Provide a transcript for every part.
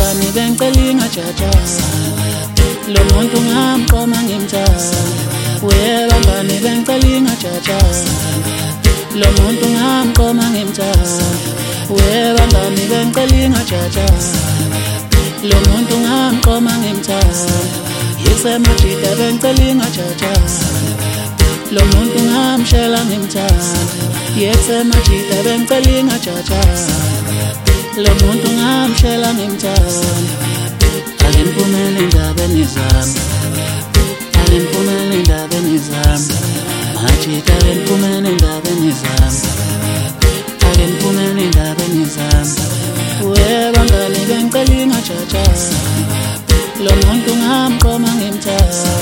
bangani bengicela ingajaja lo muntu ngamqoma ngimthanda bangani bengicela ingajaja lo muntu ngamqoma ngimthanda bangani bengicela ingajaja lo muntu ngamqoma ngimthanda yisemajida bengicela ingajaja lo muntu ngamshela ngimthanda yisemajida bengicela ingajaja lo muntu ngamshela ngimthanda alimphumela endabeni zami alimphumela endabeni zami majida alimphumela endabeni zami alimphumela endabeni zami bangani bengicela ingajaja lo muntu ngamqoma ngimthanda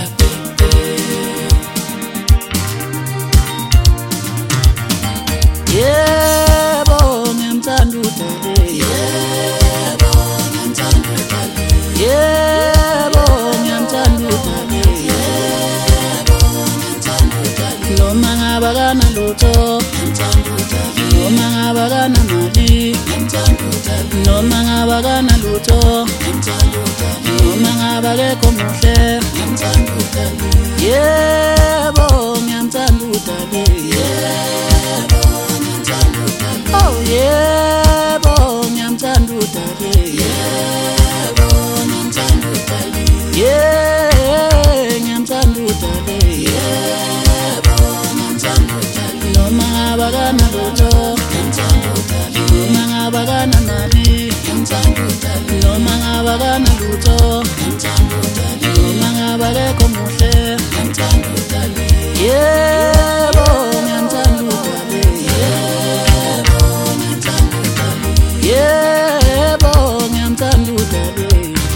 yebo ngiyamthanda udade yebo ngiyamthanda udade yebo ngiyamthanda udade yebo ngiyamthanda udade noma ngaba kana lutho ngiyamthanda udade noma ngaba kana mali ngiyamthanda udade noma ngaba kana lutho ngiyamthanda udade noma ngaba kekho muhle ngiyamthanda udade yebo ngiyamthanda udade yebo oh yebo ngiyamthanda udade yebo ngiyamthanda udade ngiyamthanda udade yebo ngiyamthanda udade noma ngaba kana lutho ngiyamthanda udade noma ngaba kana mali ngiyamthanda udade noma ngaba kana lutho ngiyamthanda udade noma ngaba kekho muhle ngiyamthanda udade yebo ngiyamthanda udade yebo ngiyamthanda udade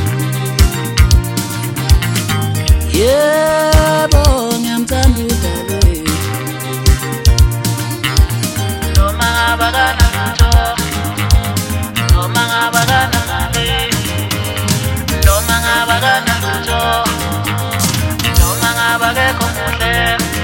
yebo ngiyamthanda udade noma ngaba kana lutho noma ngaba kana mali noma ngaba kana lutho noma ngaba kekho muhle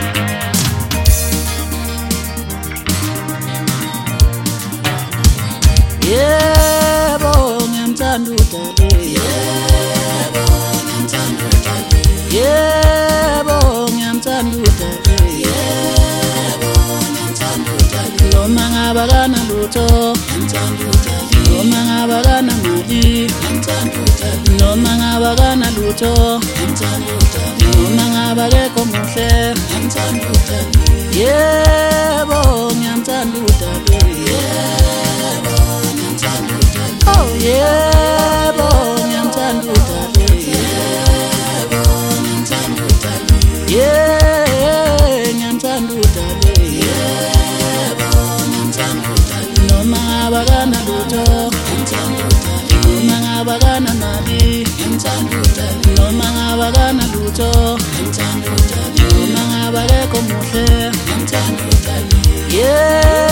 yebo ngiyamthanda udade yebo ngiyamthanda udade yebo ngiyamthanda udade yebo ngiyamthanda udade noma ngaba kana lutho ngiyamthanda udade noma ngaba kana mali ngiyamthanda udade noma ngaba kana lutho ngiyamthanda udade noma ngaba kekho muhle ngiyamthanda udade yebo ngiyamthanda udade oh yebo ngiyamthanda udade yebo ngiyamthanda udade ngiyamthanda udade yebo ngiyamthanda udade noma ngaba kana lutho ngiyamthanda udade noma ngaba kana mali ngiyamthanda udade noma ngaba kana lutho ngiyamthanda udade noma ngaba kekho muhle ngiyamthanda udade